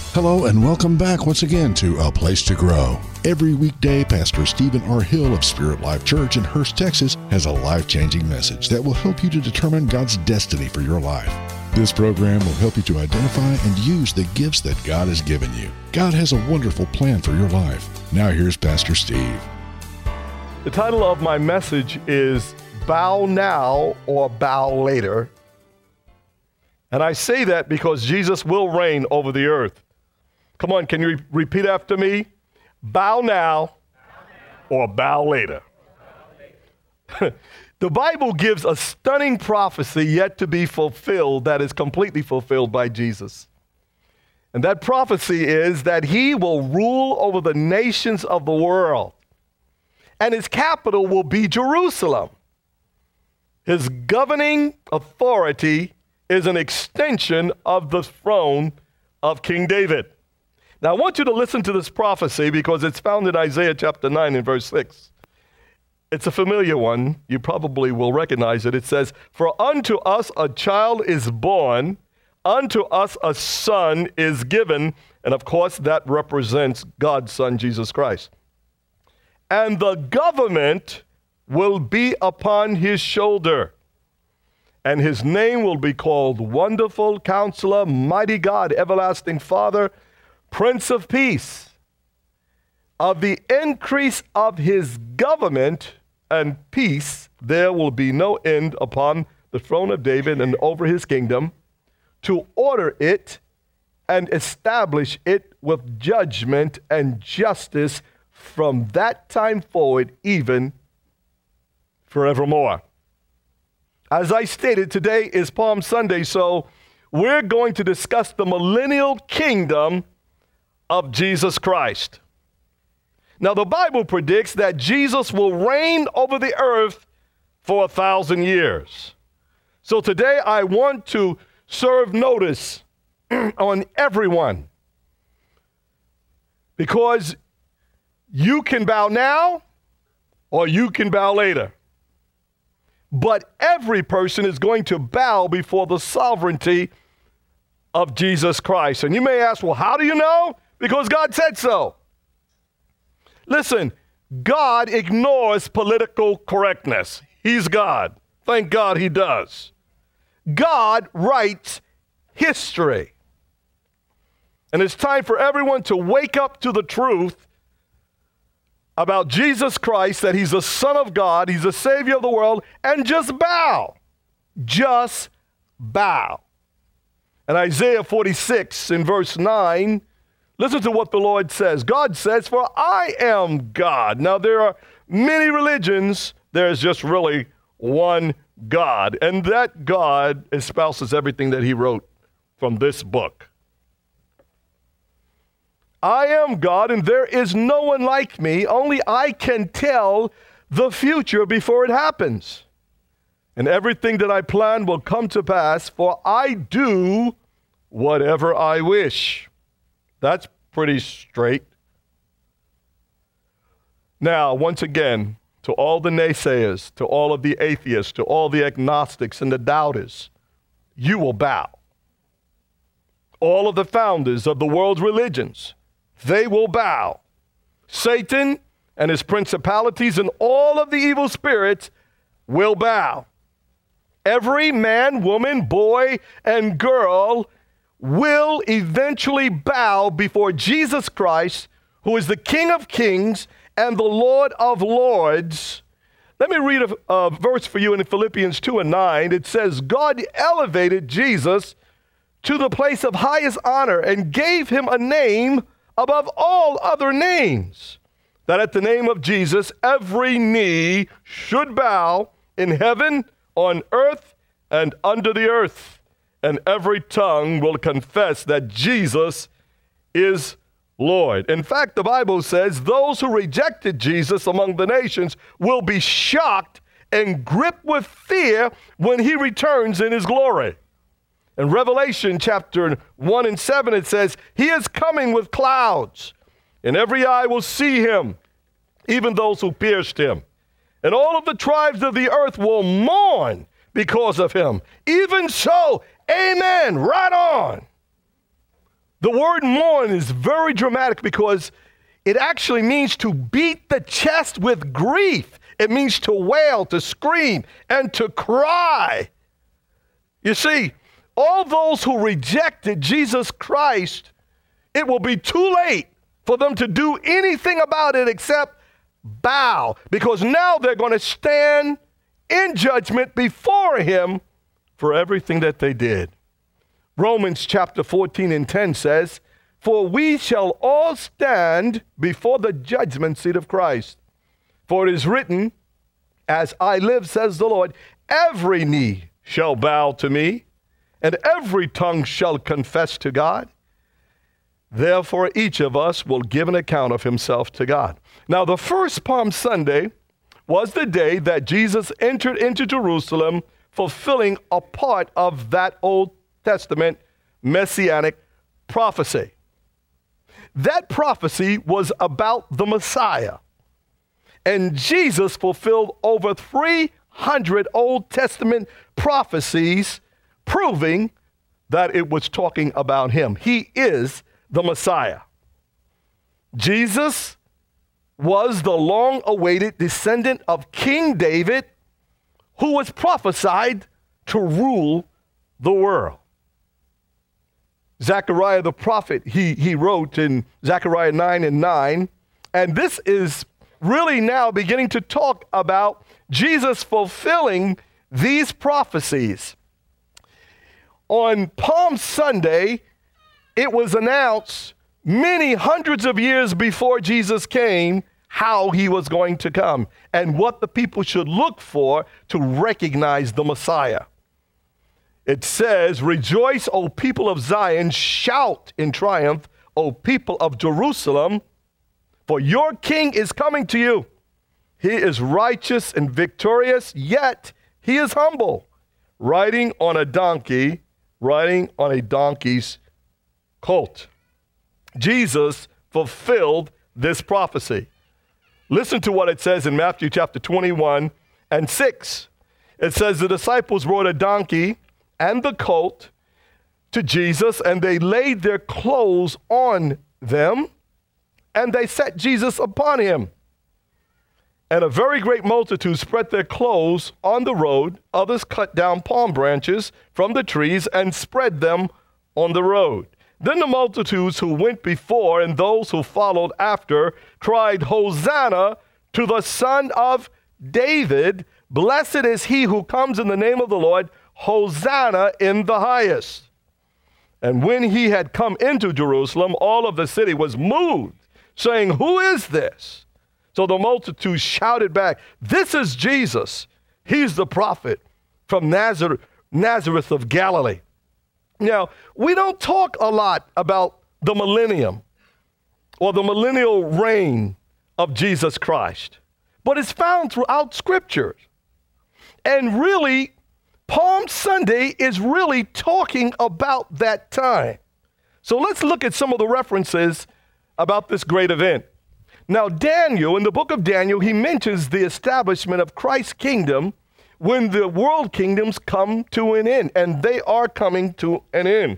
Hello and welcome back once again to A Place to Grow. Every weekday, Pastor Stephen R. Hill of Spirit Life Church in Hurst, Texas, has a life-changing message that will help you to determine God's destiny for your life. This program will help you to identify and use the gifts that God has given you. God has a wonderful plan for your life. Now here's Pastor Steve. The title of my message is Bow Now or Bow Later. And I say that because Jesus will reign over the earth. Come on, can you repeat after me? Bow now or bow later. The Bible gives a stunning prophecy yet to be fulfilled that is completely fulfilled by Jesus. And that prophecy is that he will rule over the nations of the world. And his capital will be Jerusalem. His governing authority is an extension of the throne of King David. Now, I want you to listen to this prophecy because it's found in Isaiah chapter 9 and verse 6. It's a familiar one. You probably will recognize it. It says, "For unto us a child is born, unto us a son is given." And of course, that represents God's Son, Jesus Christ. "And the government will be upon his shoulder. And his name will be called Wonderful Counselor, Mighty God, Everlasting Father, Prince of Peace. Of the increase of his government and peace, there will be no end upon the throne of David and over his kingdom, to order it and establish it with judgment and justice from that time forward, even forevermore." As I stated, today is Palm Sunday, so we're going to discuss the millennial kingdom of Jesus Christ. Now, the Bible predicts that Jesus will reign over the earth for 1,000 years. So today I want to serve notice on everyone, because you can bow now or you can bow later. But every person is going to bow before the sovereignty of Jesus Christ. And you may ask, well, how do you know? Because God said so. Listen, God ignores political correctness. He's God. Thank God he does. God writes history. And it's time for everyone to wake up to the truth about Jesus Christ, that he's the Son of God, he's the Savior of the world, and just bow. Just bow. And Isaiah 46 in verse 9, listen to what the Lord says. God says, "For I am God." Now, there are many religions. There's just really one God. And that God espouses everything that he wrote from this book. "I am God, and there is no one like me. Only I can tell the future before it happens. And everything that I plan will come to pass, for I do whatever I wish." That's pretty straight. Now, once again, to all the naysayers, to all of the atheists, to all the agnostics and the doubters, you will bow. All of the founders of the world's religions, they will bow. Satan and his principalities and all of the evil spirits will bow. Every man, woman, boy, and girl will eventually bow before Jesus Christ, who is the King of Kings and the Lord of Lords. Let me read a verse for you in Philippians 2 and 9. It says, "God elevated Jesus to the place of highest honor and gave him a name above all other names, that at the name of Jesus every knee should bow in heaven, on earth, and under the earth, and every tongue will confess that Jesus is Lord." In fact, the Bible says those who rejected Jesus among the nations will be shocked and gripped with fear when he returns in his glory. In Revelation chapter 1 and 7, it says, "He is coming with clouds, and every eye will see him, even those who pierced him. And all of the tribes of the earth will mourn because of him. Even so, amen, right on." The word mourn is very dramatic because it actually means to beat the chest with grief. It means to wail, to scream, and to cry. You see, all those who rejected Jesus Christ, it will be too late for them to do anything about it except bow, because now they're going to stand in judgment before him for everything that they did. Romans chapter 14 and 10 says, "For we shall all stand before the judgment seat of Christ. For it is written, as I live, says the Lord, every knee shall bow to me, and every tongue shall confess to God. Therefore, each of us will give an account of himself to God." Now, the first Palm Sunday was the day that Jesus entered into Jerusalem, fulfilling a part of that Old Testament messianic prophecy. That prophecy was about the Messiah. And Jesus fulfilled over 300 Old Testament prophecies, proving that it was talking about him. He is the Messiah. Jesus was the long-awaited descendant of King David, who was prophesied to rule the world. Zechariah the prophet, he wrote in Zechariah 9 and 9, and this is really now beginning to talk about Jesus fulfilling these prophecies. On Palm Sunday, it was announced many hundreds of years before Jesus came how he was going to come and what the people should look for to recognize the Messiah. It says, "Rejoice, O people of Zion, shout in triumph, O people of Jerusalem, for your king is coming to you. He is righteous and victorious, yet he is humble, riding on a donkey's colt." Jesus fulfilled this prophecy. Listen to what it says in Matthew chapter 21 and 6. It says, "The disciples brought a donkey and the colt to Jesus, and they laid their clothes on them, and they set Jesus upon him. And a very great multitude spread their clothes on the road. Others cut down palm branches from the trees and spread them on the road. Then the multitudes who went before and those who followed after cried, 'Hosanna to the Son of David. Blessed is he who comes in the name of the Lord. Hosanna in the highest.' And when he had come into Jerusalem, all of the city was moved, saying, 'Who is this?' So the multitude shouted back, 'This is Jesus. He's the prophet from Nazareth of Galilee.'" Now, we don't talk a lot about the millennium or the millennial reign of Jesus Christ, but it's found throughout Scripture. And really, Palm Sunday is really talking about that time. So let's look at some of the references about this great event. Now, Daniel, in the book of Daniel, he mentions the establishment of Christ's kingdom when the world kingdoms come to an end, and they are coming to an end.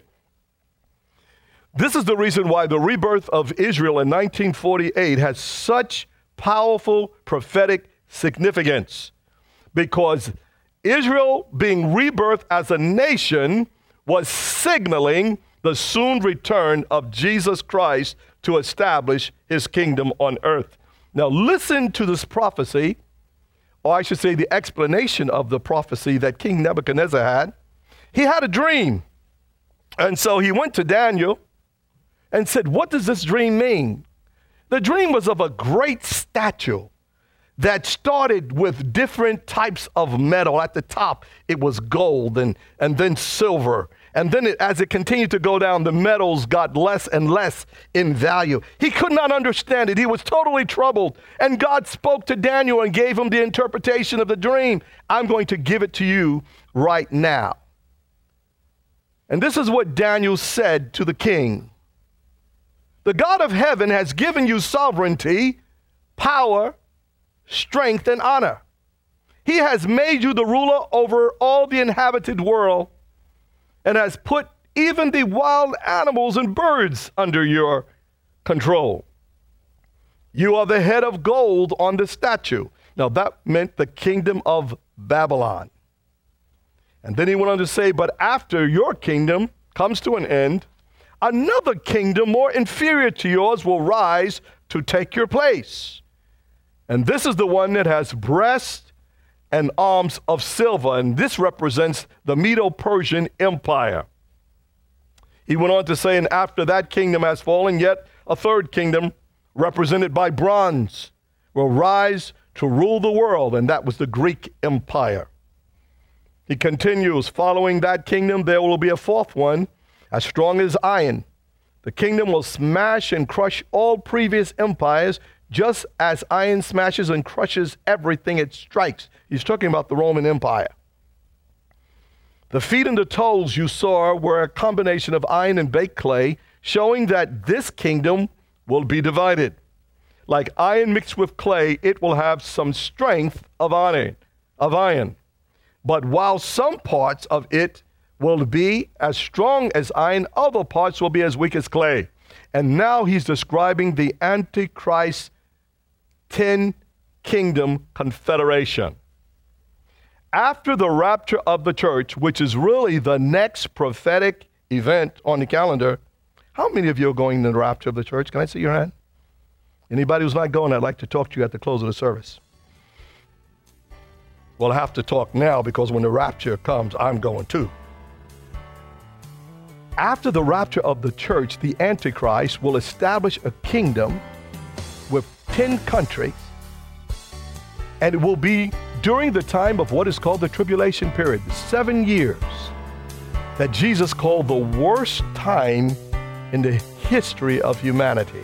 This is the reason why the rebirth of Israel in 1948 has such powerful prophetic significance, because Israel being rebirthed as a nation was signaling the soon return of Jesus Christ to establish his kingdom on earth. Now listen to this prophecy, or I should say the explanation of the prophecy that King Nebuchadnezzar had. He had a dream. And so he went to Daniel and said, "What does this dream mean?" The dream was of a great statue that started with different types of metal. At the top, it was gold and then silver. And then as it continued to go down, the metals got less and less in value. He could not understand it. He was totally troubled. And God spoke to Daniel and gave him the interpretation of the dream. "I'm going to give it to you right now." And this is what Daniel said to the king. "The God of heaven has given you sovereignty, power, strength, and honor. He has made you the ruler over all the inhabited world and has put even the wild animals and birds under your control. You are the head of gold on the statue. Now that meant the kingdom of Babylon. And then he went on to say, but after your kingdom comes to an end, another kingdom more inferior to yours will rise to take your place. And this is the one that has breast and arms of silver, and this represents the Medo-Persian Empire. He went on to say, and after that kingdom has fallen, yet a third kingdom, represented by bronze, will rise to rule the world, and that was the Greek Empire. He continues, following that kingdom, there will be a fourth one, as strong as iron. The kingdom will smash and crush all previous empires, just as iron smashes and crushes everything it strikes. He's talking about the Roman Empire. The feet and the toes you saw were a combination of iron and baked clay, showing that this kingdom will be divided. Like iron mixed with clay, it will have some strength of iron. But while some parts of it will be as strong as iron, other parts will be as weak as clay. And now he's describing the Antichrist 10-kingdom confederation. After the rapture of the church, which is really the next prophetic event on the calendar, how many of you are going to the rapture of the church? Can I see your hand? Anybody who's not going, I'd like to talk to you at the close of the service. Well, I have to talk now because when the rapture comes, I'm going too. After the rapture of the church, the Antichrist will establish a kingdom with 10 countries, and it will be during the time of what is called the tribulation period, 7 years, that Jesus called the worst time in the history of humanity.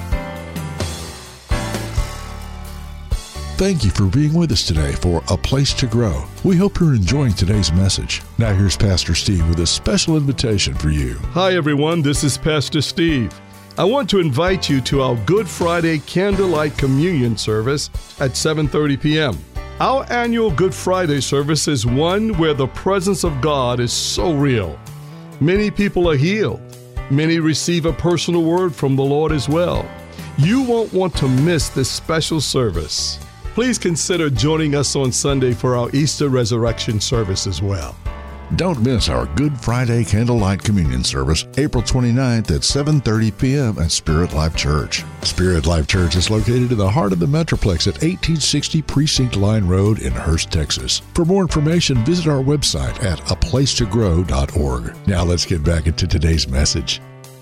Thank you for being with us today for A Place to Grow. We hope you're enjoying today's message. Now here's Pastor Steve with a special invitation for you. Hi everyone, this is Pastor Steve. I want to invite you to our Good Friday Candlelight Communion service at 7:30 p.m. Our annual Good Friday service is one where the presence of God is so real. Many people are healed. Many receive a personal word from the Lord as well. You won't want to miss this special service. Please consider joining us on Sunday for our Easter Resurrection service as well. Don't miss our Good Friday Candlelight Communion service, April 29th at 7:30 p.m. at Spirit Life Church. Spirit Life Church is located in the heart of the Metroplex at 1860 Precinct Line Road in Hurst, Texas. For more information, visit our website at aplacetogrow.org. Now let's get back into today's message.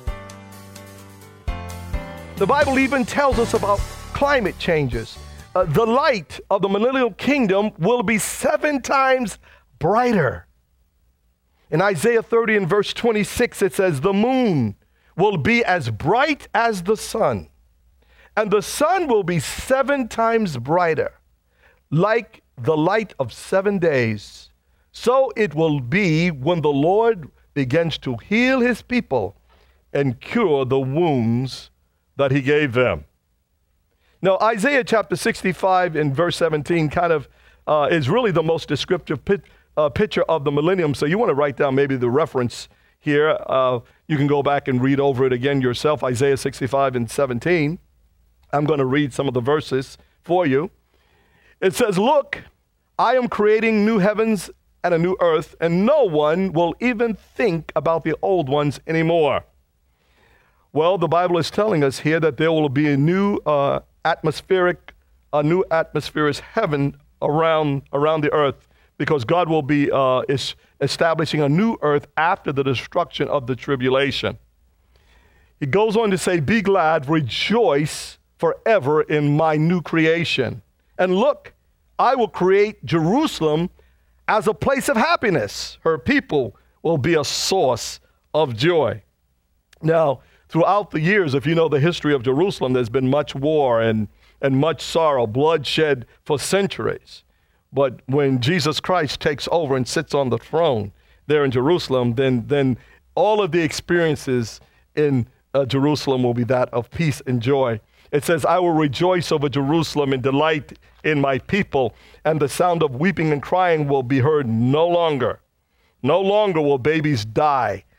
The Bible even tells us about climate changes. The light of the millennial kingdom will be 7 times brighter. In Isaiah 30 and verse 26, it says, the moon will be as bright as the sun, and the sun will be 7 times brighter, like the light of 7 days. So it will be when the Lord begins to heal his people and cure the wounds that he gave them. Now, Isaiah chapter 65 and verse 17 kind of is really the most descriptive picture of the millennium. So you want to write down maybe the reference here. You can go back and read over it again yourself, Isaiah 65 and 17. I'm going to read some of the verses for you. It says, look, I am creating new heavens and a new earth, and no one will even think about the old ones anymore. Well, the Bible is telling us here that there will be a new atmospheric heaven around the earth, because God will be establishing a new earth after the destruction of the tribulation. He goes on to say, be glad, rejoice forever in my new creation. And look, I will create Jerusalem as a place of happiness. Her people will be a source of joy. Now, throughout the years, if you know the history of Jerusalem, there's been much war and much sorrow, bloodshed for centuries. But when Jesus Christ takes over and sits on the throne there in Jerusalem, then all of the experiences in Jerusalem will be that of peace and joy. It says, I will rejoice over Jerusalem and delight in my people, and the sound of weeping and crying will be heard no longer. No longer will babies die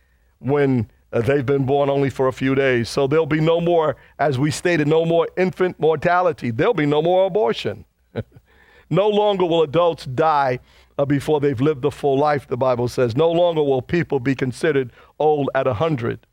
when they've been born only for a few days. So there'll be no more, as we stated, no more infant mortality. There'll be no more abortion. No longer will adults die before they've lived the full life, the Bible says. No longer will people be considered old at 100.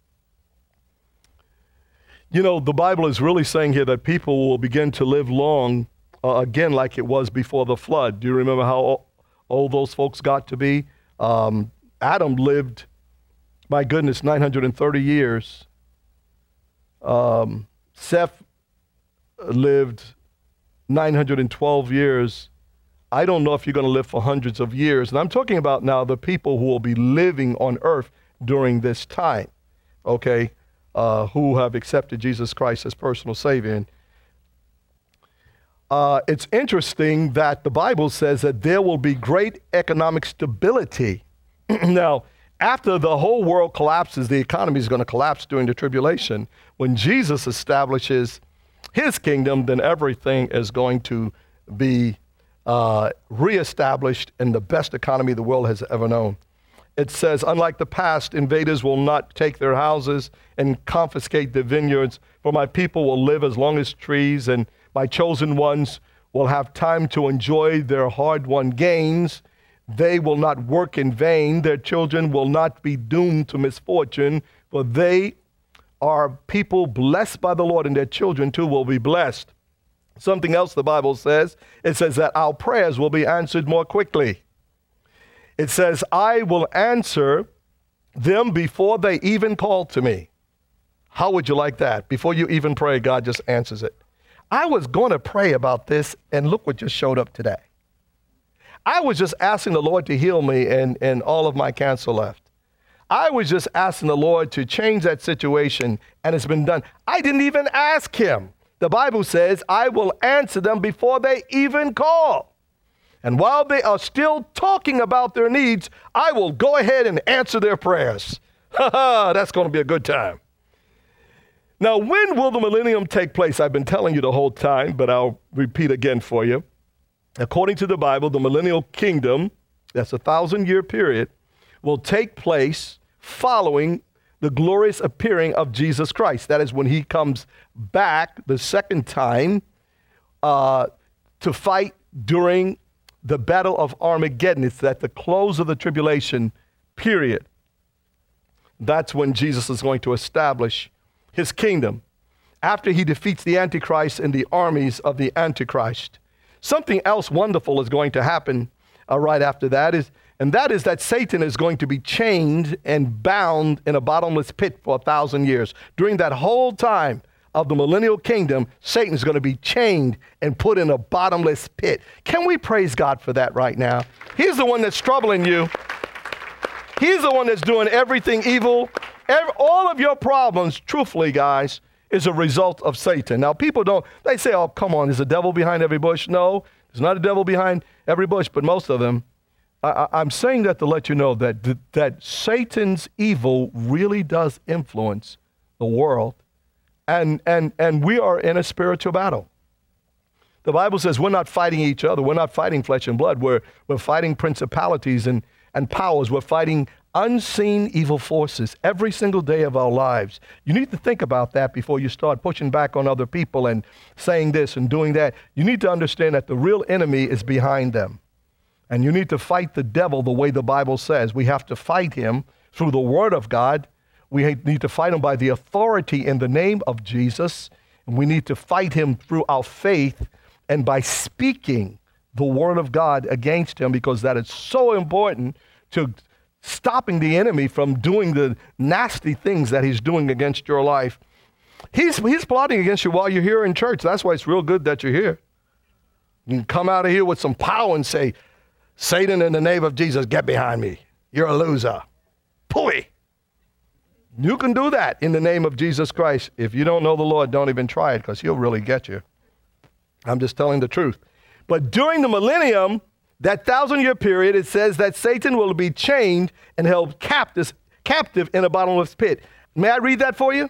You know, the Bible is really saying here that people will begin to live long again like it was before the flood. Do you remember how old those folks got to be? Adam lived, my goodness, 930 years. Seth lived 912 years. I don't know if you're going to live for hundreds of years. And I'm talking about now the people who will be living on earth during this time, okay, who have accepted Jesus Christ as personal Savior. And it's interesting that the Bible says that there will be great economic stability. Now, after the whole world collapses, the economy is going to collapse during the tribulation. When Jesus establishes his kingdom, then everything is going to be reestablished in the best economy the world has ever known. It says, unlike the past, invaders will not take their houses and confiscate their vineyards, for my people will live as long as trees, and my chosen ones will have time to enjoy their hard-won gains. They will not work in vain. Their children will not be doomed to misfortune, for they are people blessed by the Lord, and their children too will be blessed. Something else the Bible says, it says that our prayers will be answered more quickly. It says, I will answer them before they even call to me. How would you like that? Before you even pray, God just answers it. I was going to pray about this, and look what just showed up today. I was just asking the Lord to heal me, and all of my cancer left. I was just asking the Lord to change that situation, and it's been done. I didn't even ask him. The Bible says, I will answer them before they even call. And while they are still talking about their needs, I will go ahead and answer their prayers. That's going to be a good time. Now, when will the millennium take place? I've been telling you the whole time, but I'll repeat again for you. According to the Bible, the millennial kingdom, that's a 1,000-year period, will take place following the glorious appearing of Jesus Christ. That is when he comes back the second time to fight during the Battle of Armageddon. It's at the close of the tribulation period. That's when Jesus is going to establish his kingdom after he defeats the Antichrist and the armies of the Antichrist. Something else wonderful is going to happen right after that, and that is that Satan is going to be chained and bound in a bottomless pit for 1,000 years. During that whole time of the millennial kingdom, Satan is going to be chained and put in a bottomless pit. Can we praise God for that right now? He's the one that's troubling you. He's the one that's doing everything evil. All of your problems, truthfully, guys, is a result of Satan. Now, people they say, oh, come on, is the devil behind every bush? No, there's not a devil behind every bush, but most of them. I'm saying that to let you know that Satan's evil really does influence the world, and we are in a spiritual battle. The Bible says we're not fighting each other. We're not fighting flesh and blood. We're fighting principalities and powers. We're fighting unseen evil forces every single day of our lives. You need to think about that before you start pushing back on other people and saying this and doing that. You need to understand that the real enemy is behind them. And you need to fight the devil the way the Bible says. We have to fight him through the Word of God. We need to fight him by the authority in the name of Jesus. And we need to fight him through our faith and by speaking the Word of God against him, because that is so important to stopping the enemy from doing the nasty things that he's doing against your life. He's plotting against you while you're here in church. That's why it's real good that you're here. You can come out of here with some power and say, Satan, in the name of Jesus, get behind me. You're a loser. Pooey. You can do that in the name of Jesus Christ. If you don't know the Lord, don't even try it, because he'll really get you. I'm just telling the truth. But during the millennium, that 1,000-year period, it says that Satan will be chained and held captive in a bottomless pit. May I read that for you?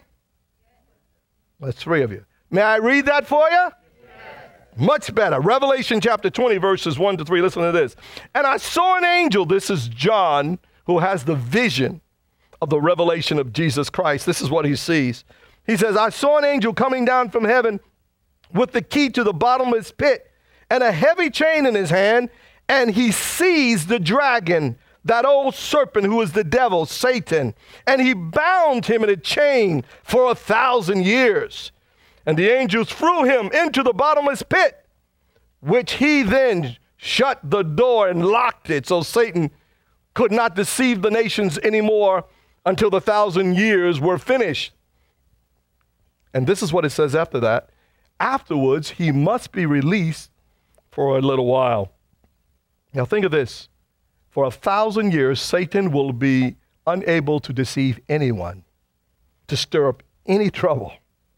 That's 3 of you. May I read that for you? Much better. Revelation chapter 20, verses 1 to 3. Listen to this. And I saw an angel, this is John, who has the vision of the revelation of Jesus Christ. This is what he sees. He says, I saw an angel coming down from heaven with the key to the bottomless pit and a heavy chain in his hand, and he seized the dragon, that old serpent who is the devil, Satan, and he bound him in a chain for 1,000 years. And the angels threw him into the bottomless pit, which he then shut the door and locked it so Satan could not deceive the nations anymore until the 1,000 years were finished. And this is what it says after that. Afterwards, he must be released for a little while. Now think of this. For 1,000 years, Satan will be unable to deceive anyone, to stir up any trouble.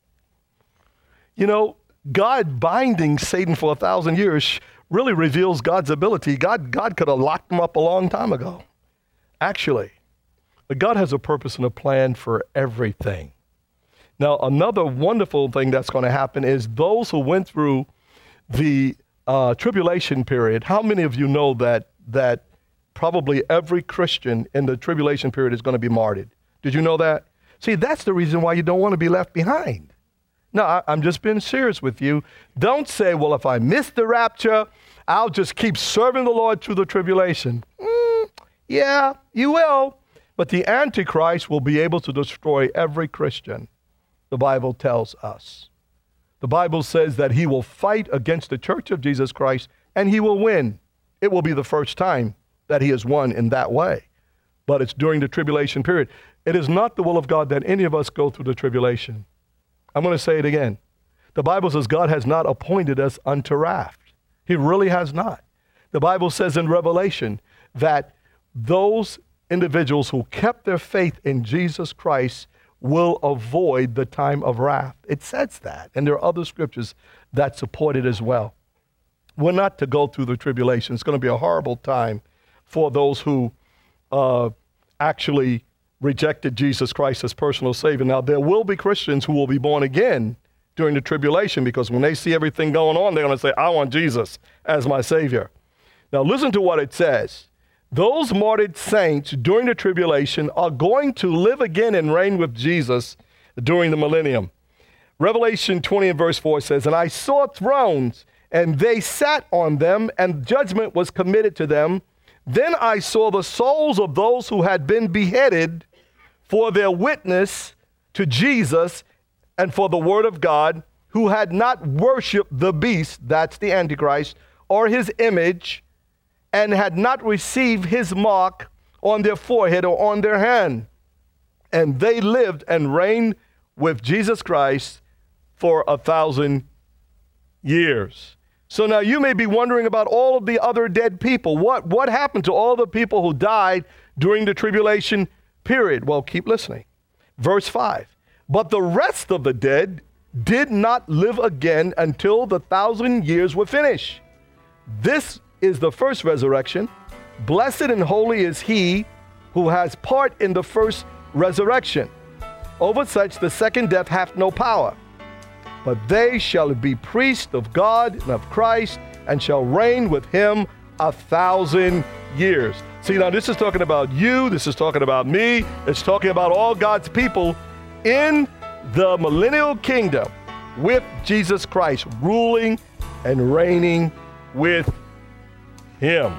You know, God binding Satan for 1,000 years really reveals God's ability. God could have locked him up a long time ago. Actually, but God has a purpose and a plan for everything. Now, another wonderful thing that's going to happen is those who went through the tribulation period. How many of you know that probably every Christian in the tribulation period is going to be martyred? Did you know that? See, that's the reason why you don't want to be left behind. No, I'm just being serious with you. Don't say, well, if I miss the rapture, I'll just keep serving the Lord through the tribulation. Yeah, you will. But the Antichrist will be able to destroy every Christian, the Bible tells us. The Bible says that he will fight against the church of Jesus Christ, and he will win. It will be the first time that he has won in that way. But it's during the tribulation period. It is not the will of God that any of us go through the tribulation. I'm going to say it again. The Bible says God has not appointed us unto wrath. He really has not. The Bible says in Revelation that those individuals who kept their faith in Jesus Christ will avoid the time of wrath. It says that, and there are other scriptures that support it as well. We're not to go through the tribulation. It's going to be a horrible time for those who actually rejected Jesus Christ as personal Savior. Now, there will be Christians who will be born again during the tribulation, because when they see everything going on, they're going to say, I want Jesus as my Savior. Now, listen to what it says. Those martyred saints during the tribulation are going to live again and reign with Jesus during the millennium. Revelation 20 and verse 4 says, and I saw thrones, and they sat on them, and judgment was committed to them. Then I saw the souls of those who had been beheaded for their witness to Jesus and for the word of God, who had not worshiped the beast, that's the Antichrist, or his image, and had not received his mark on their forehead or on their hand. And they lived and reigned with Jesus Christ for 1,000 years. So now you may be wondering about all of the other dead people. What happened to all the people who died during the tribulation period? Well, keep listening. Verse 5. But the rest of the dead did not live again until the 1,000 years were finished. This is the first resurrection. Blessed and holy is he who has part in the first resurrection. Over such the second death hath no power. But they shall be priests of God and of Christ, and shall reign with him 1,000 years. See, now this is talking about you. This is talking about me. It's talking about all God's people in the millennial kingdom with Jesus Christ, ruling and reigning with him.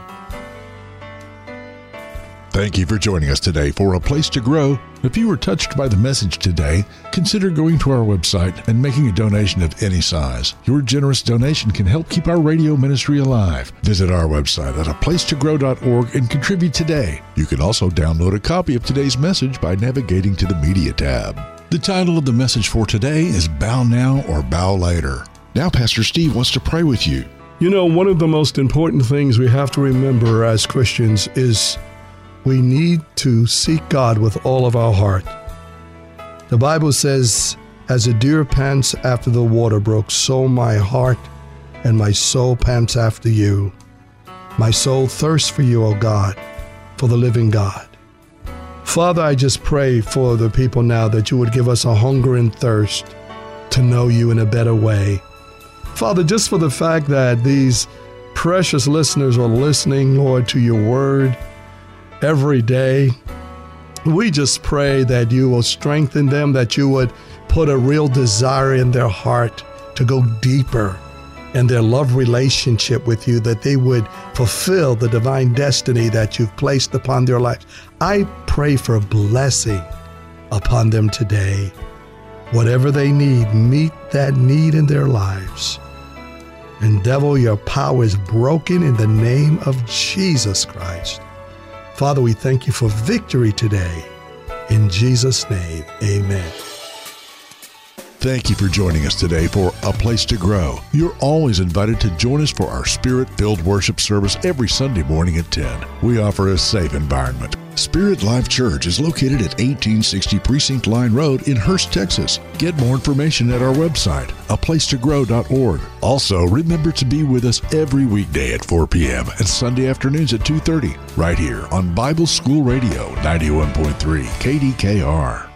Thank you for joining us today for A Place to Grow. If you were touched by the message today, consider going to our website and making a donation of any size. Your generous donation can help keep our radio ministry alive. Visit our website at aplacetogrow.org and contribute today. You can also download a copy of today's message by navigating to the Media tab. The title of the message for today is Bow Now or Bow Later. Now Pastor Steve wants to pray with you. You know, one of the most important things we have to remember as Christians is we need to seek God with all of our heart. The Bible says, as a deer pants after the water brook, so my heart and my soul pants after you. My soul thirsts for you, O God, for the living God. Father, I just pray for the people now that you would give us a hunger and thirst to know you in a better way. Father, just for the fact that these precious listeners are listening, Lord, to your word every day, We just pray that you will strengthen them, that you would put a real desire in their heart to go deeper in their love relationship with you, that they would fulfill the divine destiny that you've placed upon their lives. I pray for a blessing upon them today. Whatever they need, meet that need in their lives. And devil, your power is broken in the name of Jesus Christ. Father, we thank you for victory today. In Jesus' name, amen. Thank you for joining us today for A Place to Grow. You're always invited to join us for our Spirit-filled worship service every Sunday morning at 10. We offer a safe environment. Spirit Life Church is located at 1860 Precinct Line Road in Hurst, Texas. Get more information at our website, aplacetogrow.org. Also, remember to be with us every weekday at 4 p.m. and Sunday afternoons at 2:30, right here on Bible School Radio 91.3 KDKR.